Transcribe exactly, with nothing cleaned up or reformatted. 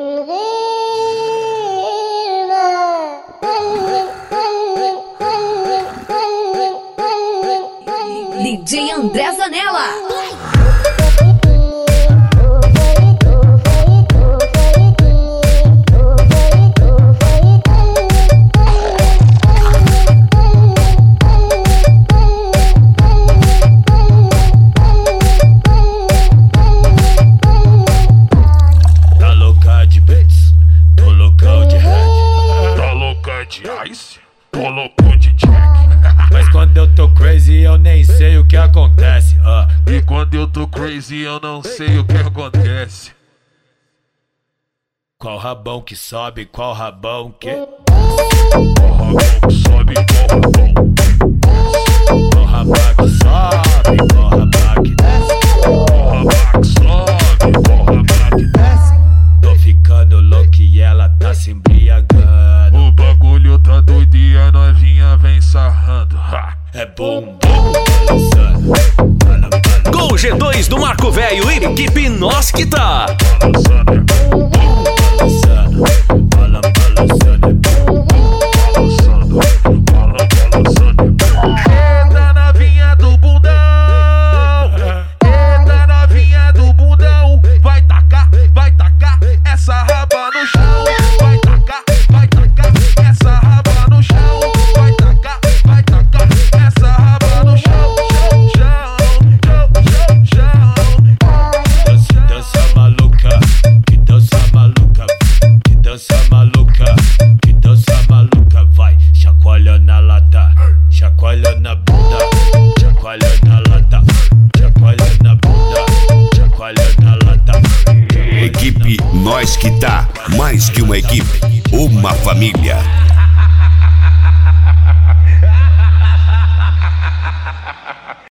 D J André Zanella. Tá louca de beats, tô loucão de head. Tá louca de ice, tô louco de jack. Mas quando eu tô crazy eu nem sei o que acontece, uh. E quando eu tô crazy eu não sei o que acontece. Qual rabão que sobe, qual rabão que... Qual rabão que sobe, qual rabão. Qual rabão que sobe, qual rabão que desce. Qual rabão que sobe, qual rabão que desce. Tô ficando louco e ela tá se embriagando. O bagulho tá doido e a novinha vem sarrando. Ha. É bom, bom, balançando. Com o G dois do Marco Velho e equipe Nós Que Tá. Balançando, é bom, bom. Balançando, bala, balançando, é bom. Balançando, bala, balançando, é bom. Eita novinha do bundão. Eita novinha do bundão. Vai tacar, vai tacar essa raba no chão. Vai tacar, vai tacar essa raba no chão. Vai tacar, vai tacar essa raba no chão. Chão, chão, chão, chão. Dança, dança maluca, que dança maluca, que dança maluca, que dança maluca. Vai, chacoalha na lata, chacoalha na bunda, chacoalha na lata, chacoalha na bunda, chacoalha na lata. Equipe Nós Que Tá, mais que uma equipe, uma família.